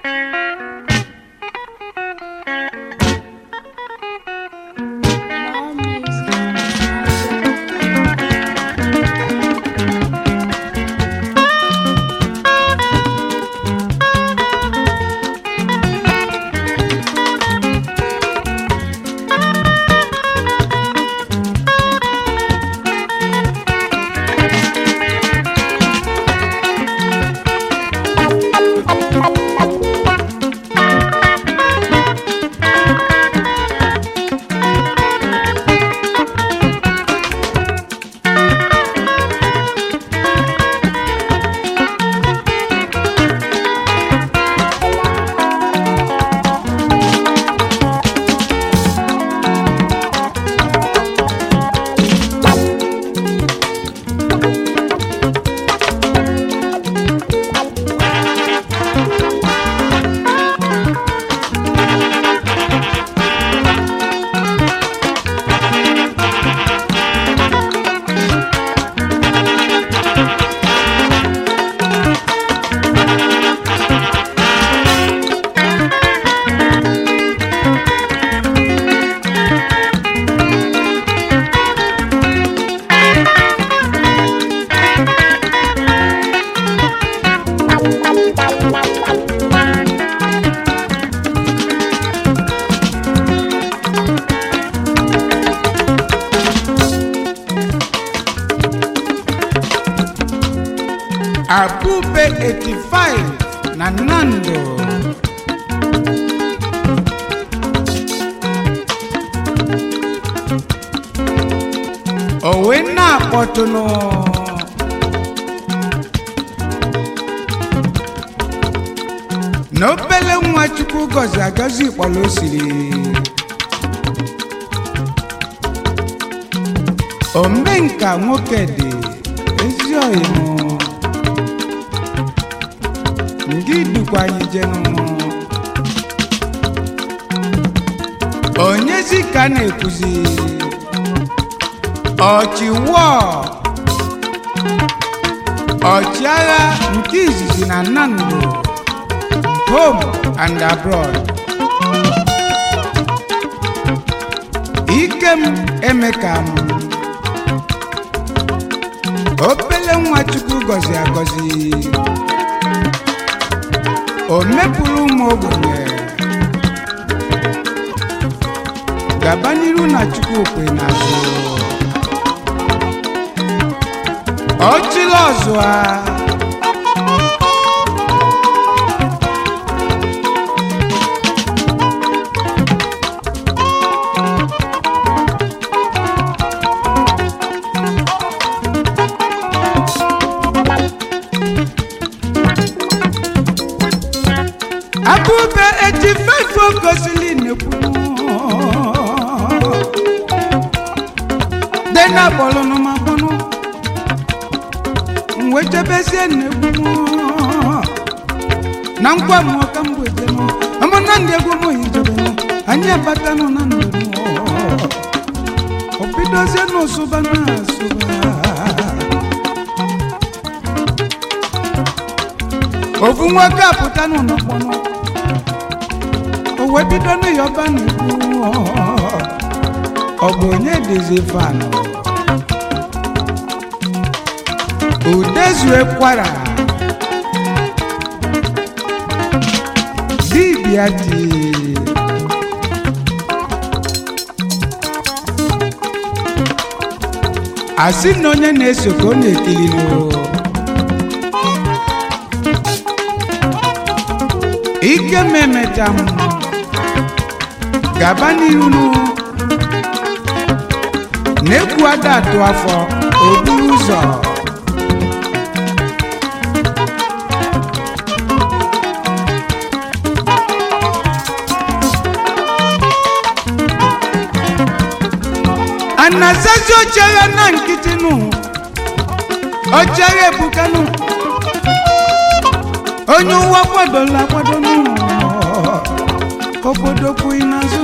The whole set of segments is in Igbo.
Abube 85 na Nando. Owena Potono. Nobele Mwachukwu gozi agazi polosiri. Omenka nwoke dị ezi oyimo. Ndị dukwa anyị jenu. Onye si ka na-ekuzi ọchịwọ ọchịagha nke izizi na Nando, home and abroad. Ikem Emekam Opele Nwachukwu gozi agozi. O mepụrụ ụmụ ogbenye gaba n'iru na Chukwu okwe n'azụ. Ọchịla ọzọ a Abube 85 gosili nekwu dena bọlụnụ ma bọnụ nwejebezie nekwu na nkwa m ọka mgbejenụ amụna ndị egwu m hijebenụ anyị abatanụ na ndụ obidozie n'ụsụba na-asụba ofu nwoke apụtanụ n'ọkpọnụ owe bido n'ịyọba n'ikwu ọ bụ onye dịzi fanụ udezue kwara dibịa dị asị na onye na-eso ka ọ na-ekilinu ike memecha m gaba n'iru na-ekwu ada atụ afọ oburu ụzọ anasazi ochere na nkịtị nụ ochere ebukanụ onye ụwa kwadola akwado obodo kwughị n'azụ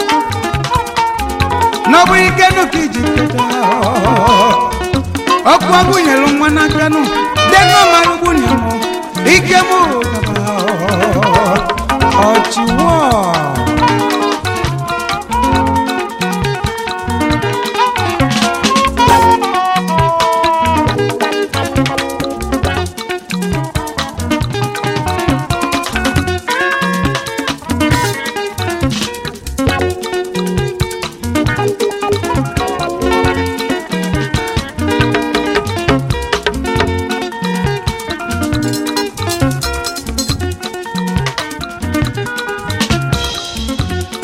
n'ọbụ ike nụ ka iji keta ọkụ agụnyere nwa n'aka nụ denụ mara ugbu na ike m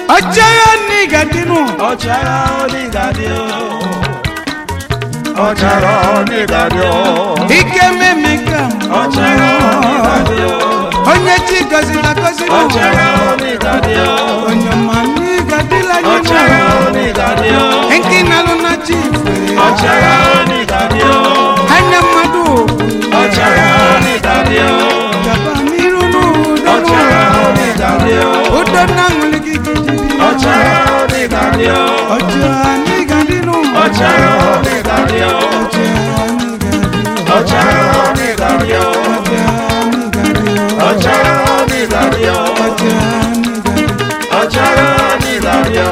Ochara nigadinu. Ochara nigadio. Ochara nigadio. Ikeme mekam. Ochara nigadio. Onye chigozi na kozi. Ochara nigadio. Onyoma nigadila nyuma. Ochara nigadio. Enki naluna chife. Ochara nigadio. Anya madu. Ochara nigadio. Gaba mirunu. Ochara nigadio. Udona nguliki kijidi. Ochara nigadio. Ochara nigadinu. Ochara nigadio. Ochara nigadio. Ochara nigadio. Ochara nigadio.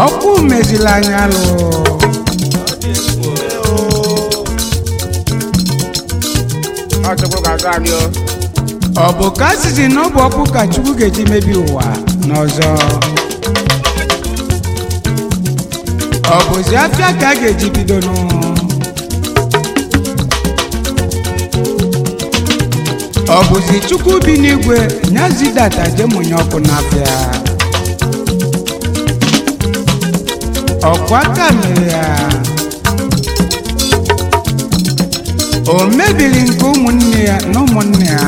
ọkụ mezili anya lụ ọ bụ ka asịsị na ọ bụ ọkụ ka Chukwu ga-eji mebi ụwa n'ọzọ ọ bụzi afịa ka a ga-eji bido nụ ọ bụzi Chukwu bi n'igwe nyazidata jemunye ọkụ n'afịa ọkwa aka mere ya o mebiri nke ụmụnne ya na ụmụnne ya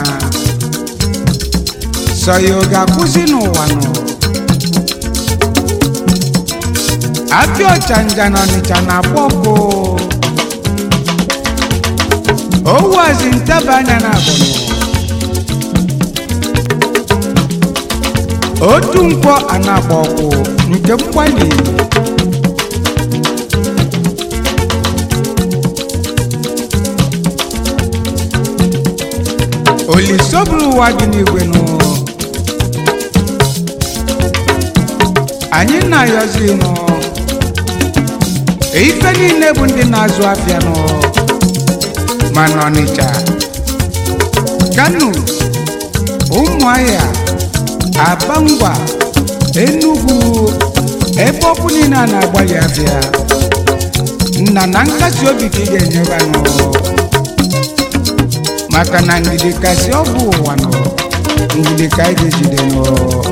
sọ ya ọ ga-akwụsị n'ụwa nọ afịa ọchanja na Ọnịcha na-akpọ ọkụ owazi ntaba anya na abụnụ otu nkwọ anagba ọkụ nke mgbali olisoburu ụwa dị n'igwe nụ anyị na-ayọzi nụ ife niile bụ ndị na-azụ afịa nụ ma n'Ọnịcha Kano Ụmụahịa Aba Ngwa Enugu ebe ọkụ niile a na-agbalị afịa nna na nkasi obi ka ị ga-enyeba nụ maka na ndidi kasị ọgwụ ụwa nọ ndidi ka anyị ga-ejide nọ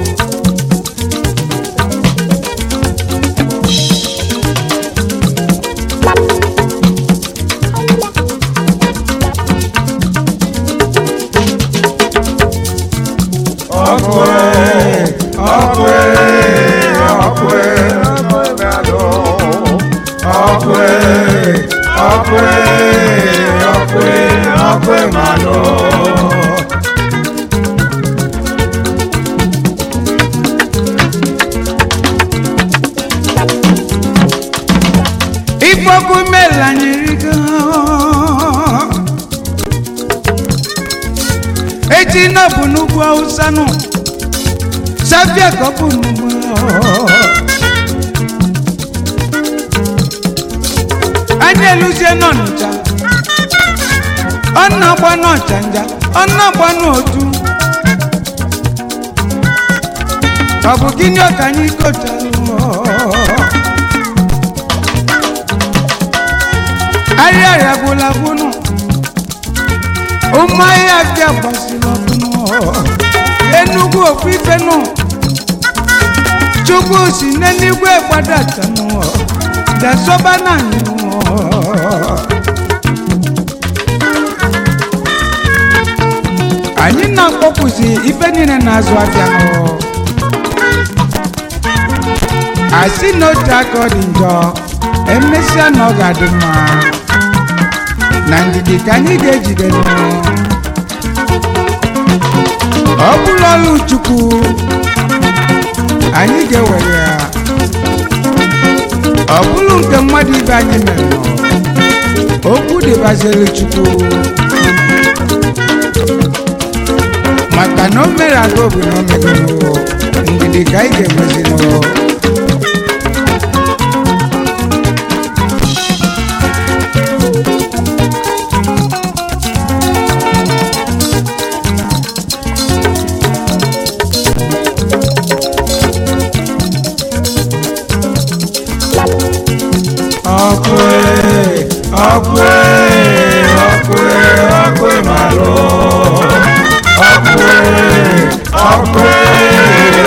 Ifoku mela nyirigo Eji no bunugwa usanu Savia ko bunugwa Anye luzie n'Ọnịcha Ọ̀nà gbanu ọ̀chanja ọ̀nà gbanu otu Ọ bụ gịnị ka anyị kotalụ Ayaya gwụla gwụnụ Ụmụahịa abịa gbasiri ọkụnụ Enugu ofu ife nụ Chukwu si n'eluigwe gbadata nụ Dasọba na anyị nụ anyị na-akpọpụzi ife niile na-azụ afịa nụ asị n'otu aka ọ dị njọ emesịa na ọ ga-adị mma na ndidi ka anyị ga-ejide nụ ọ bụrụ ọlụ Chukwu anyị ga-ewere ya ọ bụrụ nke mmadụ ibe anyị mere okwu dịbaziri Chukwu maka na o mere aga obi na omegoro ndidi ka anyị ga-emezi nụ Okwe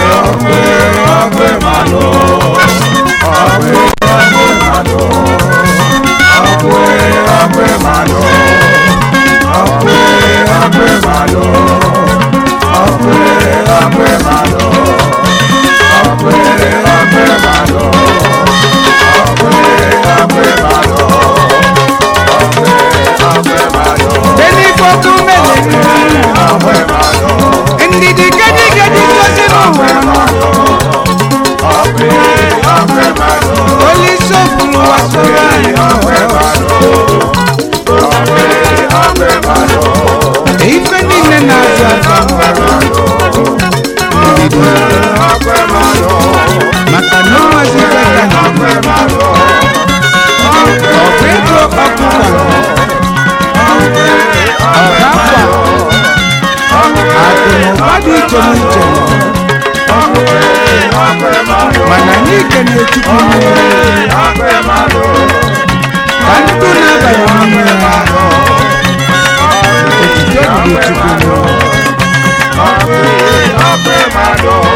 anyị kene chukwu ka ndụ na-abalị n'ime ya otuto dịrị chukwu